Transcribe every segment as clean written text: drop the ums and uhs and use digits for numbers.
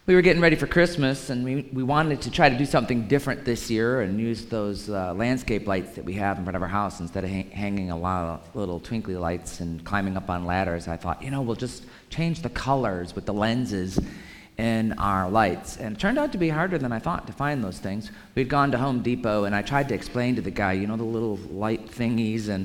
we were getting ready for Christmas, and we wanted to try to do something different this year and use those landscape lights that we have in front of our house instead of hanging a lot of little twinkly lights and climbing up on ladders. I thought, we'll just change the colors with the lenses in our lights. And it turned out to be harder than I thought to find those things. We'd gone to Home Depot, and I tried to explain to the guy, the little light thingies, and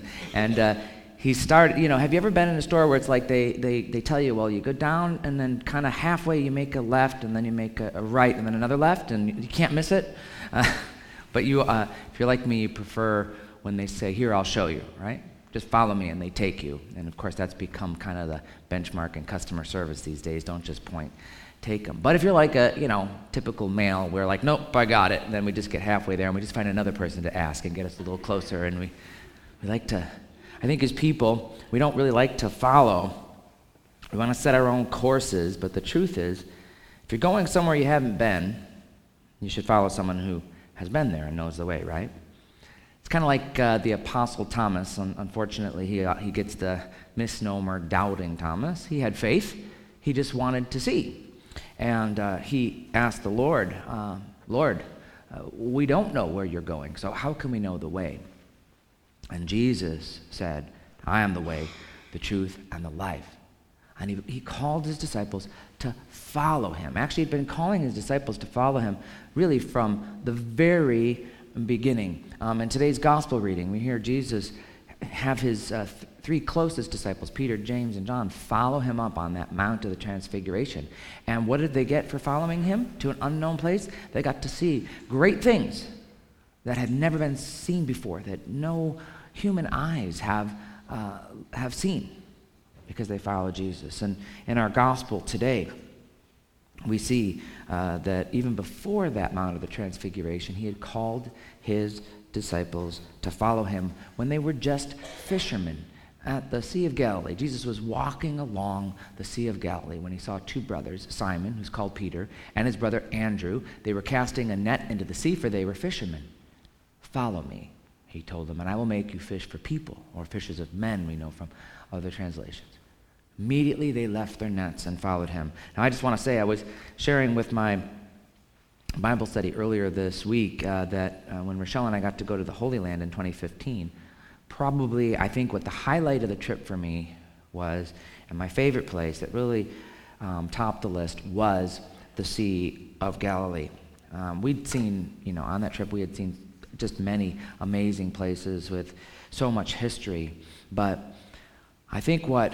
he started, have you ever been in a store where it's like they tell you, well, you go down and then kind of halfway you make a left and then you make a right and then another left and you can't miss it? But if you're like me, you prefer when they say, here, I'll show you, right? Just follow me, and they take you. And of course, that's become kind of the benchmark in customer service these days. Don't just point, take them. But if you're like a, typical male, we're like, nope, I got it. And then we just get halfway there and we just find another person to ask and get us a little closer. And we like to, I think as people, we don't really like to follow. We want to set our own courses, but the truth is, if you're going somewhere you haven't been, you should follow someone who has been there and knows the way, right? It's kind of like the Apostle Thomas. Unfortunately, he gets the misnomer Doubting Thomas. He had faith. He just wanted to see. And he asked the Lord, Lord, we don't know where you're going, so how can we know the way? And Jesus said, I am the way, the truth, and the life. And he called his disciples to follow him. Actually, he'd been calling his disciples to follow him really from the very beginning. In today's gospel reading, we hear Jesus have his three closest disciples, Peter, James, and John, follow him up on that Mount of the Transfiguration. And what did they get for following him to an unknown place? They got to see great things that had never been seen before, that no human eyes have seen, because they follow Jesus. And in our gospel today, we see that even before that Mount of the Transfiguration, he had called his disciples to follow him when they were just fishermen at the Sea of Galilee. Jesus was walking along the Sea of Galilee when he saw two brothers, Simon, who's called Peter, and his brother Andrew. They were casting a net into the sea, for they were fishermen. Follow me, he told them, and I will make you fish for people, or fishers of men, we know from other translations. Immediately they left their nets and followed him. Now I just want to say, I was sharing with my Bible study earlier this week that when Rochelle and I got to go to the Holy Land in 2015, probably I think what the highlight of the trip for me was, and my favorite place that really topped the list, was the Sea of Galilee. We'd seen, on that trip we had seen just many amazing places with so much history, but I think what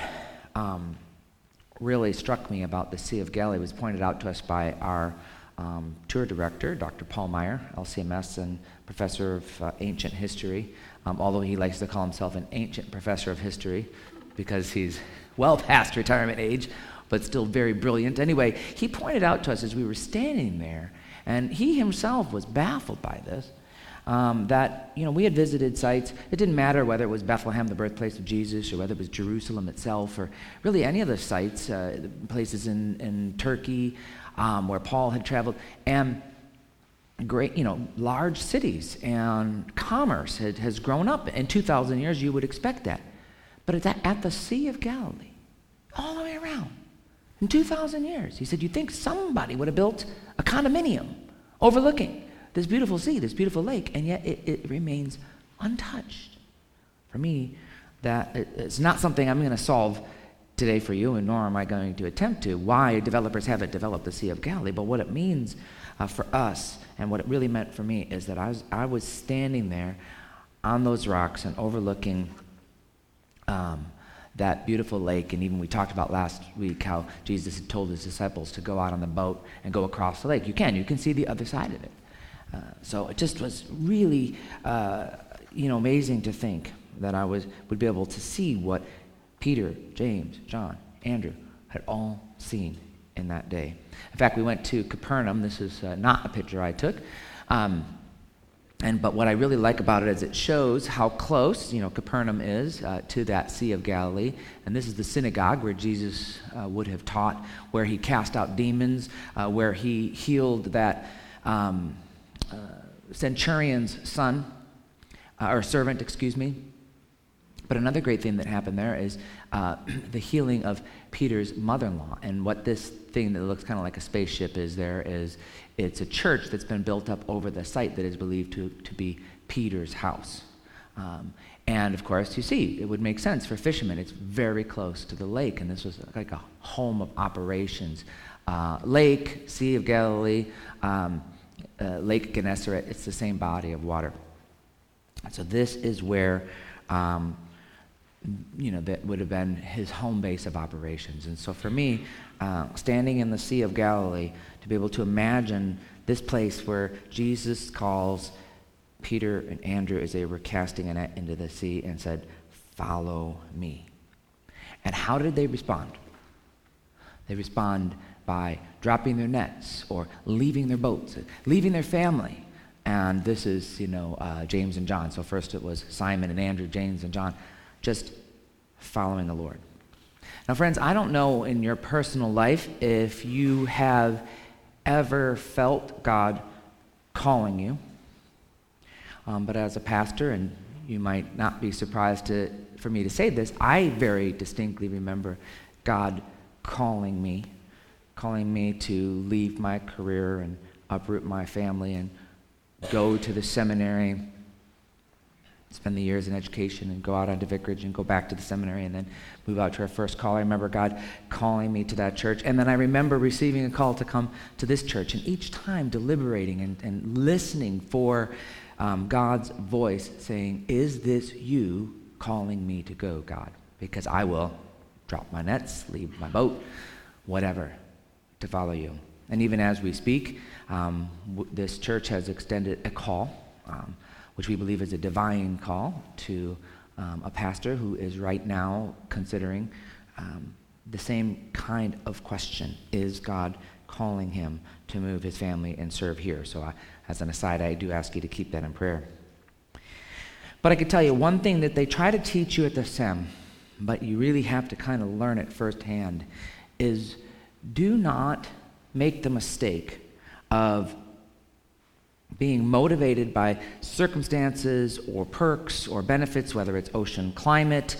really struck me about the Sea of Galilee was pointed out to us by our tour director, Dr. Paul Meyer, LCMS and professor of ancient history, although he likes to call himself an ancient professor of history because he's well past retirement age, but still very brilliant. Anyway, he pointed out to us as we were standing there, and he himself was baffled by this, that, we had visited sites. It didn't matter whether it was Bethlehem, the birthplace of Jesus, or whether it was Jerusalem itself, or really any of the sites, places in Turkey where Paul had traveled, and great, large cities, and commerce has grown up. In 2,000 years, you would expect that. But it's at the Sea of Galilee, all the way around. In 2,000 years, he said, you'd think somebody would have built a condominium overlooking this beautiful sea, this beautiful lake, and yet it remains untouched. For me, that it's not something I'm going to solve today for you, and nor am I going to attempt to, why developers haven't developed the Sea of Galilee. But what it means for us, and what it really meant for me, is that I was standing there on those rocks and overlooking that beautiful lake. And even we talked about last week how Jesus had told his disciples to go out on the boat and go across the lake. You can see the other side of it. So it just was really, amazing to think that I would be able to see what Peter, James, John, Andrew had all seen in that day. In fact, we went to Capernaum. This is not a picture I took. But what I really like about it is it shows how close, Capernaum is to that Sea of Galilee. And this is the synagogue where Jesus would have taught, where he cast out demons, where he healed that centurion's son, or servant, But another great thing that happened there is the healing of Peter's mother-in-law. And what this thing that looks kind of like a spaceship is there is, it's a church that's been built up over the site that is believed to be Peter's house. And of course, you see, it would make sense for fishermen. It's very close to the lake, and this was like a home of operations. Lake, Sea of Galilee, Lake Gennesaret, it's the same body of water. So this is where, that would have been his home base of operations. And so for me, standing in the Sea of Galilee, to be able to imagine this place where Jesus calls Peter and Andrew as they were casting a net into the sea and said, "Follow me." And how did they respond? They respond by dropping their nets or leaving their boats, leaving their family. And this is, James and John. So first it was Simon and Andrew, James and John, just following the Lord. Now, friends, I don't know in your personal life if you have ever felt God calling you. But as a pastor, and you might not be surprised for me to say this, I very distinctly remember God calling me to leave my career and uproot my family and go to the seminary, spend the years in education and go out onto vicarage and go back to the seminary and then move out to our first call. I remember God calling me to that church. And then I remember receiving a call to come to this church, and each time deliberating and listening for God's voice saying, "Is this you calling me to go, God? Because I will drop my nets, leave my boat, whatever, to follow you." And even as we speak, this church has extended a call, which we believe is a divine call, to a pastor who is right now considering the same kind of question. Is God calling him to move his family and serve here? So as an aside, I do ask you to keep that in prayer. But I can tell you one thing that they try to teach you at the SEM, but you really have to kind of learn it firsthand, is do not make the mistake of being motivated by circumstances or perks or benefits, whether it's ocean climate,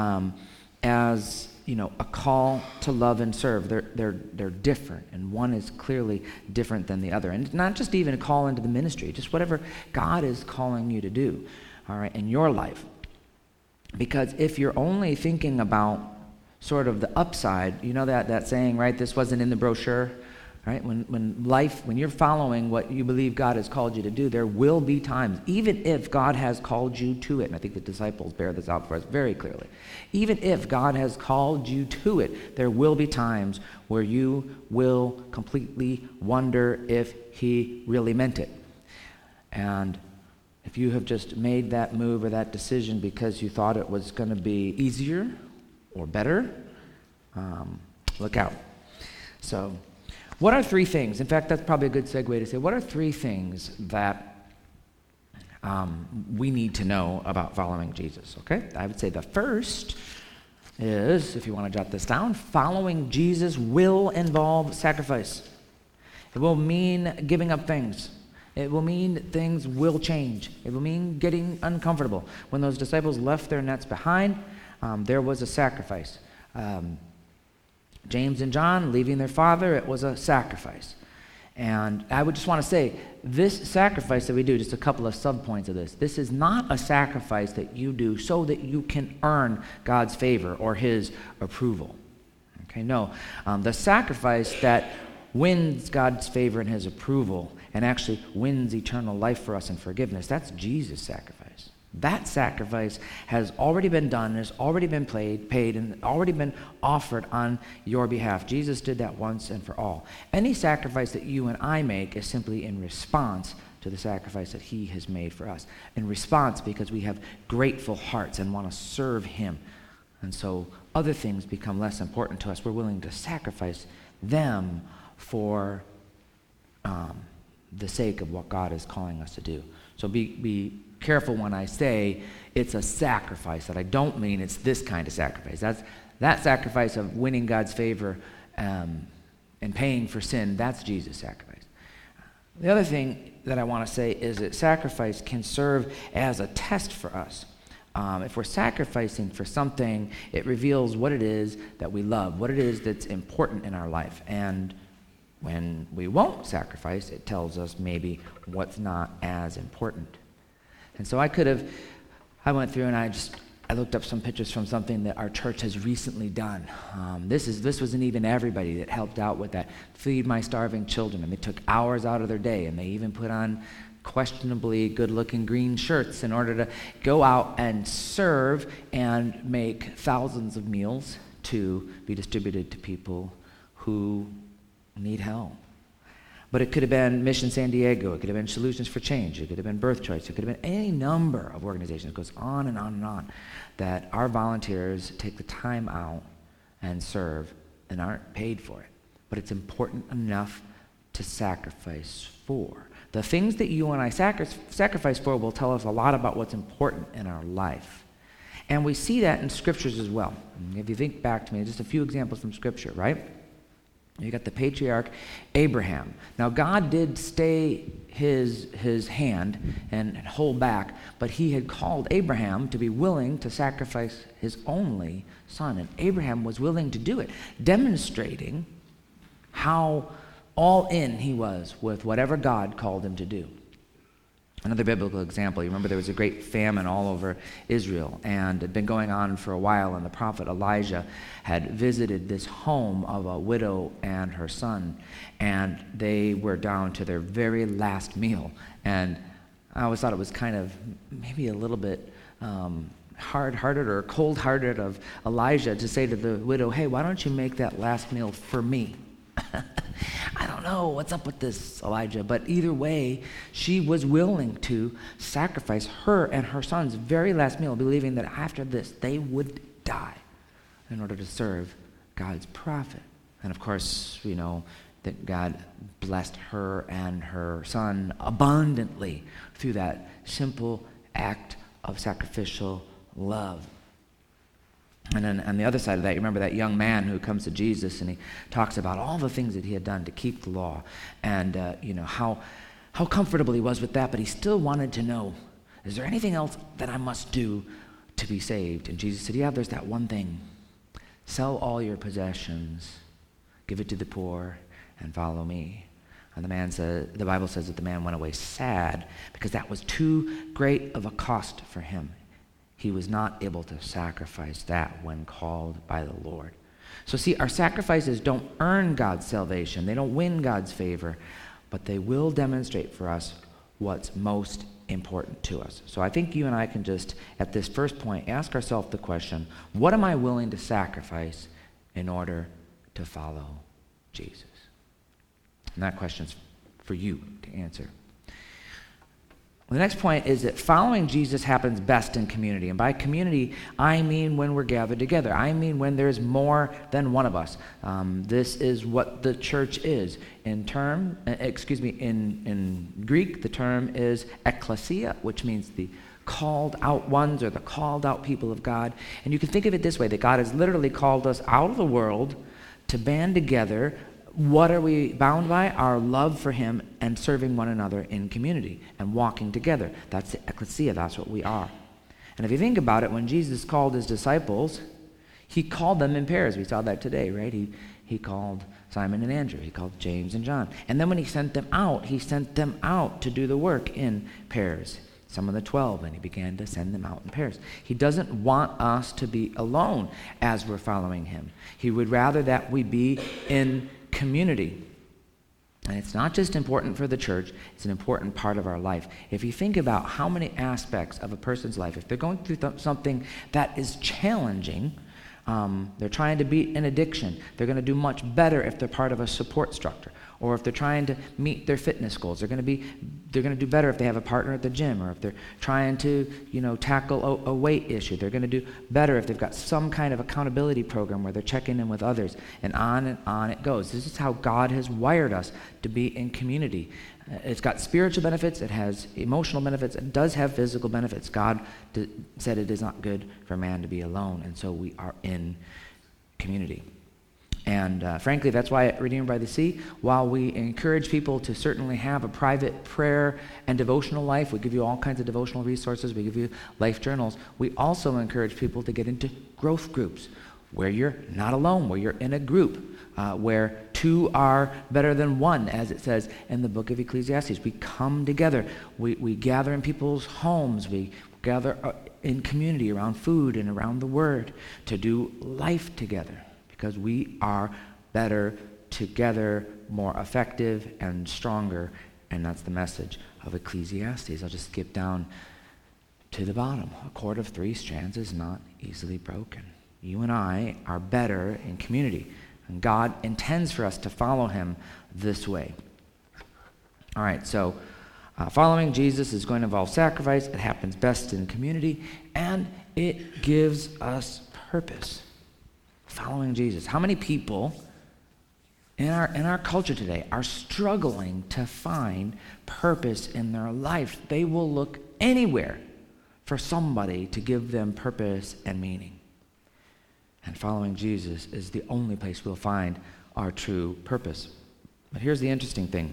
as a call to love and serve. They're different, and one is clearly different than the other. And not just even a call into the ministry, just whatever God is calling you to do, all right, in your life. Because if you're only thinking about sort of the upside, that saying, right? This wasn't in the brochure. Right? When you're following what you believe God has called you to do, there will be times, even if God has called you to it, and I think the disciples bear this out for us very clearly, even if God has called you to it, there will be times where you will completely wonder if he really meant it. And if you have just made that move or that decision because you thought it was going to be easier or better, look out. So, what are three things? In fact, that's probably a good segue to say, what are three things that we need to know about following Jesus? Okay, I would say the first is, if you want to jot this down, following Jesus will involve sacrifice. It will mean giving up things. It will mean things will change. It will mean getting uncomfortable. When those disciples left their nets behind, there was a sacrifice. James and John leaving their father, it was a sacrifice. And I would just want to say, this sacrifice that we do, just a couple of subpoints of this is not a sacrifice that you do so that you can earn God's favor or his approval. Okay, no. The sacrifice that wins God's favor and his approval and actually wins eternal life for us and forgiveness, that's Jesus' sacrifice. That sacrifice has already been done, has already been paid, and already been offered on your behalf. Jesus did that once and for all. Any sacrifice that you and I make is simply in response to the sacrifice that he has made for us. In response because we have grateful hearts and want to serve him. And so other things become less important to us. We're willing to sacrifice them for the sake of what God is calling us to do. So be careful when I say it's a sacrifice, that I don't mean it's this kind of sacrifice. That sacrifice of winning God's favor and paying for sin, that's Jesus' sacrifice. The other thing that I want to say is that sacrifice can serve as a test for us if we're sacrificing for something, it reveals what it is that we love, what it is that's important in our life. And when we won't sacrifice, it tells us maybe what's not as important. And so I went through and I looked up some pictures from something that our church has recently done. This wasn't even everybody that helped out with that. Feed My Starving Children. And they took hours out of their day, and they even put on questionably good-looking green shirts in order to go out and serve and make thousands of meals to be distributed to people who need help. But it could have been Mission San Diego. It could have been Solutions for Change. It could have been Birth Choice. It could have been any number of organizations. It goes on and on and on that our volunteers take the time out and serve and aren't paid for it. But it's important enough to sacrifice for. The things that you and I sacrifice for will tell us a lot about what's important in our life. And we see that in scriptures as well. And if you think back to me, just a few examples from scripture, right? You got the patriarch Abraham. Now, God did stay his hand and hold back, but he had called Abraham to be willing to sacrifice his only son. And Abraham was willing to do it, demonstrating how all in he was with whatever God called him to do. Another biblical example, you remember there was a great famine all over Israel, and it had been going on for a while, and the prophet Elijah had visited this home of a widow and her son, and they were down to their very last meal. And I always thought it was kind of maybe a little bit hard-hearted or cold-hearted of Elijah to say to the widow, hey, why don't you make that last meal for me? I don't know what's up with this, Elijah, but either way, she was willing to sacrifice her and her son's very last meal, believing that after this, they would die in order to serve God's prophet. And of course, we know that God blessed her and her son abundantly through that simple act of sacrificial love. And then on the other side of that, you remember that young man who comes to Jesus and he talks about all the things that he had done to keep the law and how comfortable he was with that, but he still wanted to know, is there anything else that I must do to be saved? And Jesus said, yeah, there's that one thing. Sell all your possessions, give it to the poor, and follow me. And the Bible says that the man went away sad because that was too great of a cost for him. He was not able to sacrifice that when called by the Lord. So see, our sacrifices don't earn God's salvation. They don't win God's favor, but they will demonstrate for us what's most important to us. So I think you and I can just, at this first point, ask ourselves the question, what am I willing to sacrifice in order to follow Jesus? And that question's for you to answer. The next point is that following Jesus happens best in community. And by community, I mean when we're gathered together. I mean when there's more than one of us. This is what the church is. In Greek, the term is ekklesia, which means the called out ones or the called out people of God. And you can think of it this way, that God has literally called us out of the world to band together. What are we bound by? Our love for him and serving one another in community and walking together. That's the ecclesia. That's what we are. And if you think about it, when Jesus called his disciples, he called them in pairs. We saw that today, right? He called Simon and Andrew. He called James and John. And then when he sent them out to do the work in pairs. Some of the 12, and he began to send them out in pairs. He doesn't want us to be alone as we're following him. He would rather that we be in community. And it's not just important for the church, it's an important part of our life. If you think about how many aspects of a person's life, if they're going through something that is challenging, they're trying to beat an addiction, they're going to do much better if they're part of a support structure. Or if they're trying to meet their fitness goals, they're going to do better if they have a partner at the gym, or if they're trying to, tackle a weight issue. They're going to do better if they've got some kind of accountability program where they're checking in with others, and on it goes. This is how God has wired us to be in community. It's got spiritual benefits, it has emotional benefits, it does have physical benefits. God said it is not good for man to be alone, and so we are in community. And frankly, that's why at Redeemer by the Sea, while we encourage people to certainly have a private prayer and devotional life, we give you all kinds of devotional resources, we give you life journals, we also encourage people to get into growth groups where you're not alone, where you're in a group, where two are better than one, as it says in the book of Ecclesiastes. We come together. We gather in people's homes. We gather in community around food and around the Word to do life together because we are better together, more effective and stronger, and that's the message of Ecclesiastes. I'll just skip down to the bottom. A cord of 3 strands is not easily broken. You and I are better in community. And God intends for us to follow him this way. All right, so following Jesus is going to involve sacrifice. It happens best in community, and it gives us purpose. Following Jesus. How many people in our culture today are struggling to find purpose in their life? They will look anywhere for somebody to give them purpose and meaning. And following Jesus is the only place we'll find our true purpose. But here's the interesting thing.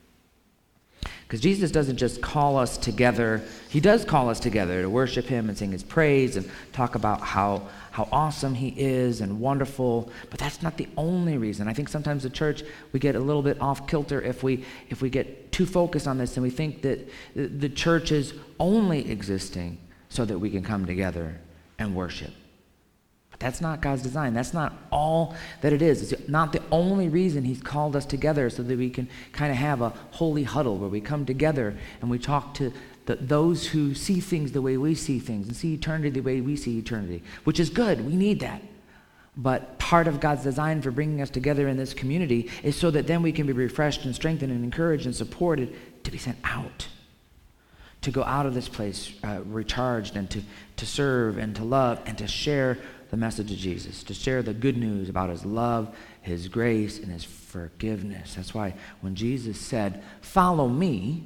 Because Jesus doesn't just call us together. He does call us together to worship him and sing his praise and talk about how awesome he is and wonderful. But that's not the only reason. I think sometimes the church, we get a little bit off kilter if we get too focused on this and we think that the church is only existing so that we can come together and worship. That's not God's design. That's not all that it is. It's not the only reason he's called us together so that we can kind of have a holy huddle where we come together and we talk to those who see things the way we see things and see eternity the way we see eternity, which is good. We need that. But part of God's design for bringing us together in this community is so that then we can be refreshed and strengthened and encouraged and supported to be sent out, to go out of this place recharged and to serve and to love and to share the message of Jesus, to share the good news about his love, his grace, and his forgiveness. That's why when Jesus said, "Follow me,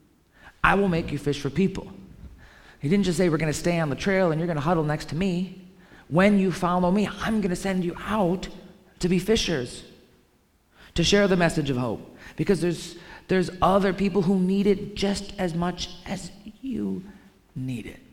I will make you fish for people," he didn't just say, "We're going to stay on the trail and you're going to huddle next to me." When you follow me, I'm going to send you out to be fishers, to share the message of hope, because there's other people who need it just as much as you need it.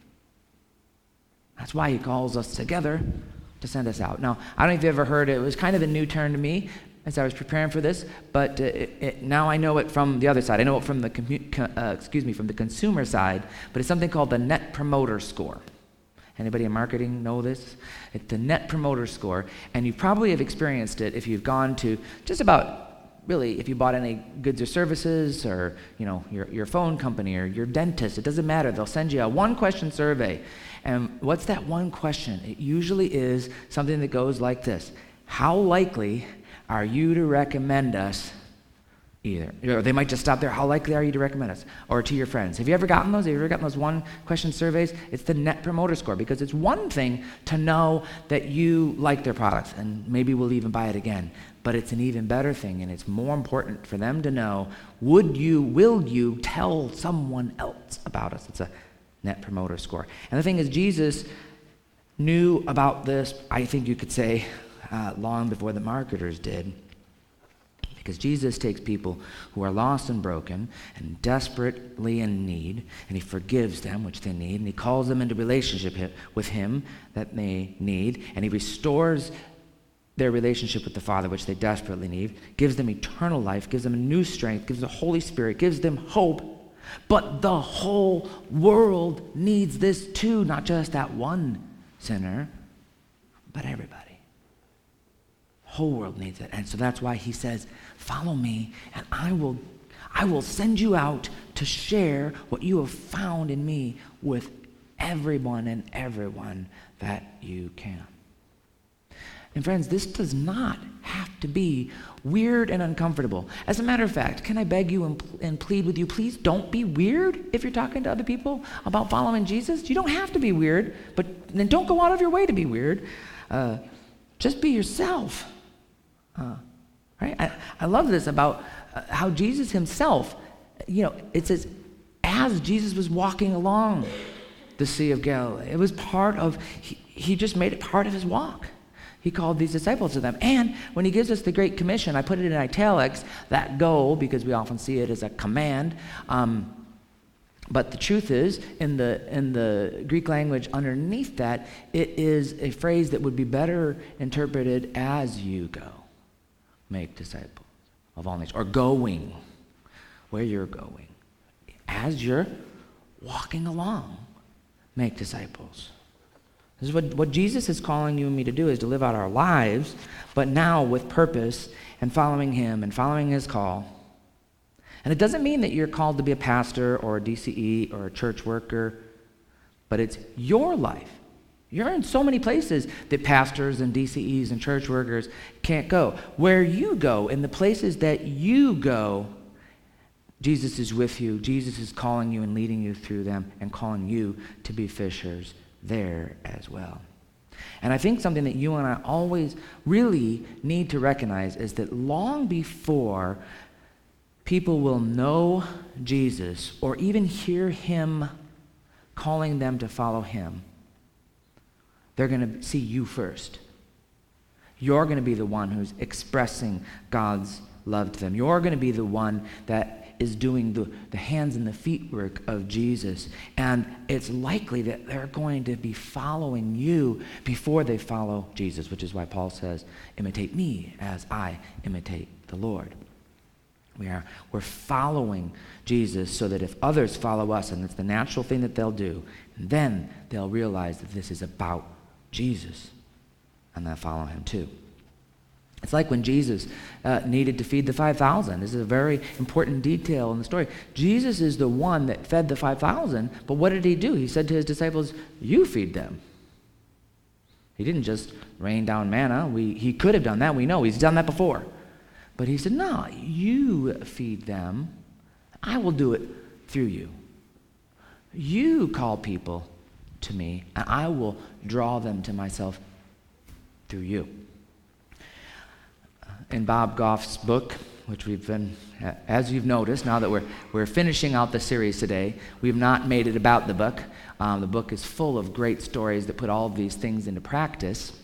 That's why he calls us together to send us out. Now, I don't know if you've ever heard it. It was kind of a new term to me as I was preparing for this, but now I know it from the other side. I know it from the from the consumer side, but it's something called the Net Promoter Score. Anybody in marketing know this? It's the Net Promoter Score, and you probably have experienced it if you've gone to just about really, if you bought any goods or services, or your phone company or your dentist, it doesn't matter. They'll send you a 1-question survey. And what's that one question? It usually is something that goes like this: how likely are you to recommend us either? Or they might just stop there. How likely are you to recommend us? Or to your friends. Have you ever gotten those? Have you ever gotten those 1-question surveys? It's the Net Promoter Score, because it's one thing to know that you like their products and maybe we'll even buy it again. But it's an even better thing, and it's more important for them to know, will you tell someone else about us? It's a Net Promoter Score. And the thing is, Jesus knew about this, I think you could say, long before the marketers did. Because Jesus takes people who are lost and broken and desperately in need, and he forgives them, which they need, and he calls them into relationship with him that they need, and he restores their relationship with the Father, which they desperately need, gives them eternal life, gives them a new strength, gives the Holy Spirit, gives them hope. But the whole world needs this too, not just that one sinner, but everybody. The whole world needs it. And so that's why he says, "Follow me, and I will send you out to share what you have found in me with everyone and everyone that you can." And friends, this does not have to be weird and uncomfortable. As a matter of fact, can I beg you and plead with you, please don't be weird if you're talking to other people about following Jesus. You don't have to be weird, but then don't go out of your way to be weird. Just be yourself. Right? I love this about how Jesus himself, it says, as Jesus was walking along the Sea of Galilee, it was part of, he just made it part of his walk. He called these disciples to them. And when he gives us the Great Commission, I put it in italics, that go, because we often see it as a command. But the truth is, in the Greek language underneath that, it is a phrase that would be better interpreted as you go. Make disciples of all nations. Or going, where you're going. As you're walking along, make disciples. This is what Jesus is calling you and me to do, is to live out our lives, but now with purpose and following him and following his call. And it doesn't mean that you're called to be a pastor or a DCE or a church worker, but it's your life. You're in so many places that pastors and DCEs and church workers can't go. Where you go, in the places that you go, Jesus is with you. Jesus is calling you and leading you through them and calling you to be fishers there as well. And I think something that you and I always really need to recognize is that long before people will know Jesus or even hear him calling them to follow him, they're going to see you first. You're going to be the one who's expressing God's love to them. You're going to be the one that is doing the hands and the feet work of Jesus. And it's likely that they're going to be following you before they follow Jesus, which is why Paul says, imitate me as I imitate the Lord. We're following Jesus so that if others follow us, and it's the natural thing that they'll do, then they'll realize that this is about Jesus, and they'll follow him too. It's like when Jesus needed to feed the 5,000. This is a very important detail in the story. Jesus is the one that fed the 5,000, but what did he do? He said to his disciples, you feed them. He didn't just rain down manna. He could have done that. We know he's done that before. But he said, no, you feed them. I will do it through you. You call people to me, and I will draw them to myself through you. In Bob Goff's book, which we've been, as you've noticed, now that we're finishing out the series today, we've not made it about the book. The book is full of great stories that put all of these things into practice.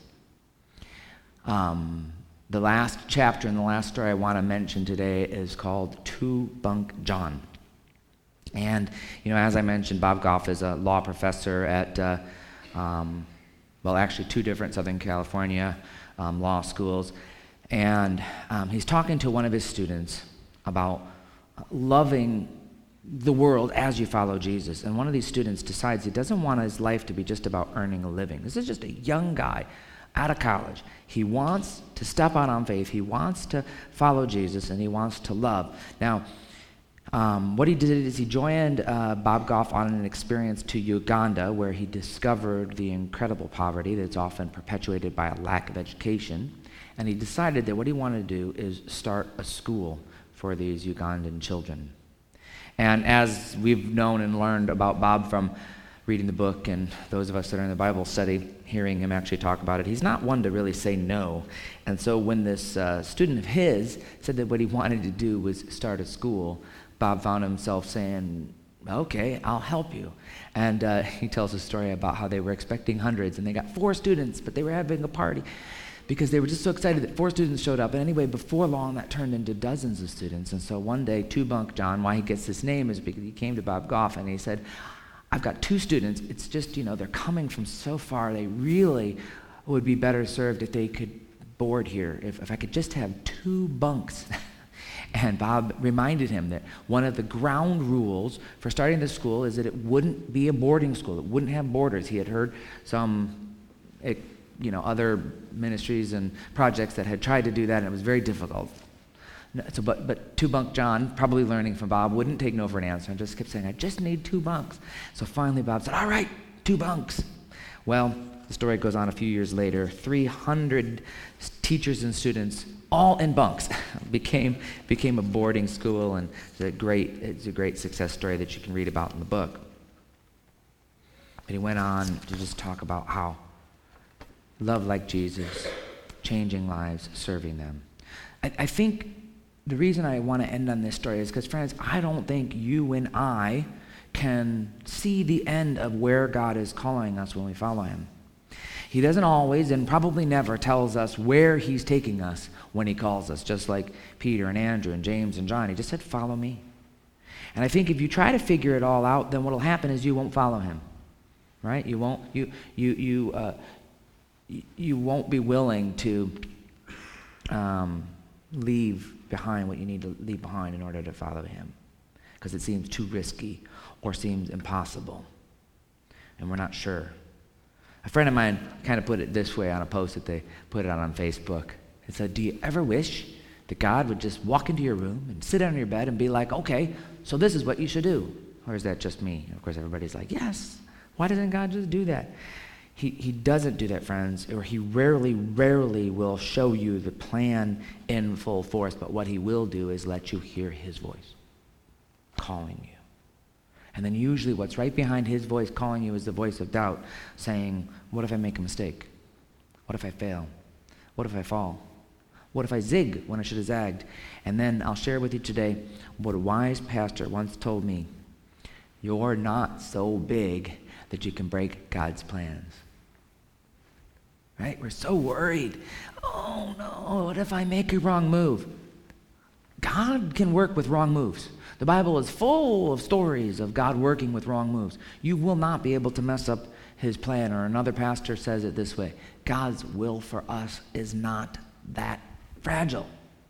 The last chapter and the last story I want to mention today is called Two Bunk John. And, as I mentioned, Bob Goff is a law professor at, actually two different Southern California law schools. And he's talking to one of his students about loving the world as you follow Jesus. And one of these students decides he doesn't want his life to be just about earning a living. This is just a young guy out of college. He wants to step out on faith. He wants to follow Jesus, and he wants to love. Now, what he did is he joined Bob Goff on an experience to Uganda, where he discovered the incredible poverty that's often perpetuated by a lack of education. And he decided that what he wanted to do is start a school for these Ugandan children. And as we've known and learned about Bob from reading the book, and those of us that are in the Bible study, hearing him actually talk about it, he's not one to really say no. And so when this student of his said that what he wanted to do was start a school, Bob found himself saying, okay, I'll help you. And he tells a story about how they were expecting hundreds, and they got 4 students, but they were having a party because they were just so excited that 4 students showed up. And anyway, before long, that turned into dozens of students. And so one day, Two Bunk John, why he gets this name is because he came to Bob Goff and he said, I've got 2 students. It's just, they're coming from so far. They really would be better served if they could board here, if I could just have 2 bunks. And Bob reminded him that one of the ground rules for starting this school is that it wouldn't be a boarding school. It wouldn't have boarders. He had heard some other ministries and projects that had tried to do that, and it was very difficult. So, but Two Bunk John, probably learning from Bob, wouldn't take no for an answer and just kept saying, I just need 2 bunks. So finally Bob said, all right, 2 bunks. Well, the story goes on a few years later. 300 teachers and students, all in bunks, became a boarding school, and it's a great success story that you can read about in the book. But he went on to just talk about how love like Jesus, changing lives, serving them. I think the reason I want to end on this story is because, friends, I don't think you and I can see the end of where God is calling us when we follow him. He doesn't always and probably never tells us where he's taking us when he calls us, just like Peter and Andrew and James and John. He just said, follow me. And I think if you try to figure it all out, then what will happen is you won't follow him, right? You won't be willing to leave behind what you need to leave behind in order to follow him, because it seems too risky or seems impossible, and we're not sure. A friend of mine kind of put it this way on a post that they put out on Facebook. It said, do you ever wish that God would just walk into your room and sit on your bed and be like, okay, so this is what you should do? Or is that just me? And of course, everybody's like, yes. Why doesn't God just do that? He doesn't do that, friends, or he rarely will show you the plan in full force, but what he will do is let you hear his voice calling you. And then usually what's right behind his voice calling you is the voice of doubt, saying, what if I make a mistake? What if I fail? What if I fall? What if I zig when I should have zagged? And then I'll share with you today what a wise pastor once told me. You're not so big that you can break God's plans. Right? We're so worried. Oh no, what if I make a wrong move? God can work with wrong moves. The Bible is full of stories of God working with wrong moves. You will not be able to mess up his plan. Or another pastor says it this way: God's will for us is not that fragile,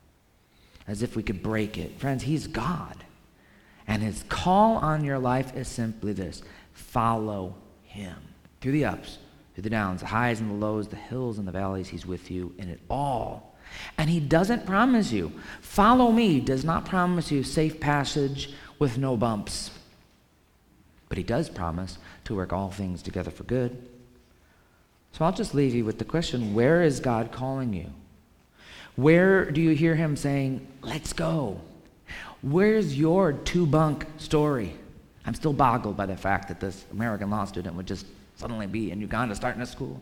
as if we could break it. Friends, he's God. And his call on your life is simply this: follow him. Through the ups, through the downs, the highs and the lows, the hills and the valleys, he's with you in it all. And he doesn't promise you, follow me does not promise you safe passage with no bumps. But he does promise to work all things together for good. So I'll just leave you with the question, where is God calling you? Where do you hear him saying, let's go? Where's your two-bunk story? I'm still boggled by the fact that this American law student would just suddenly be in Uganda starting a school.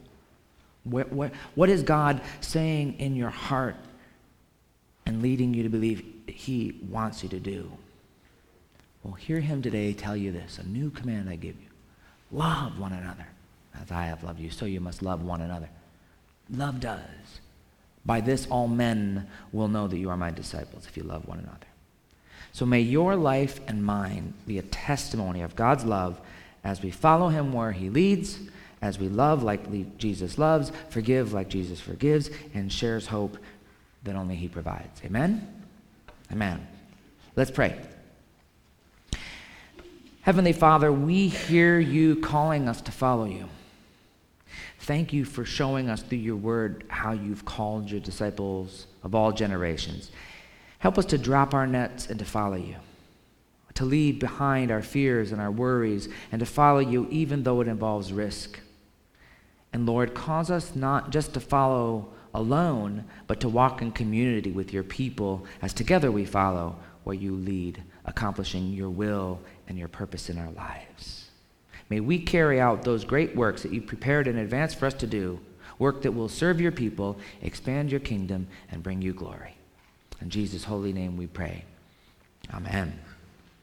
What is God saying in your heart and leading you to believe he wants you to do? Well, hear him today tell you this, a new command I give you. Love one another. As I have loved you, so you must love one another. Love does. By this all men will know that you are my disciples, if you love one another. So may your life and mine be a testimony of God's love as we follow him where he leads, as we love like Jesus loves, forgive like Jesus forgives, and shares hope that only he provides. Amen? Amen. Let's pray. Heavenly Father, we hear you calling us to follow you. Thank you for showing us through your word how you've called your disciples of all generations. Help us to drop our nets and to follow you, to leave behind our fears and our worries, and to follow you even though it involves risk. And Lord, cause us not just to follow alone, but to walk in community with your people as together we follow where you lead, accomplishing your will and your purpose in our lives. May we carry out those great works that you prepared in advance for us to do, work that will serve your people, expand your kingdom, and bring you glory. In Jesus' holy name we pray. Amen.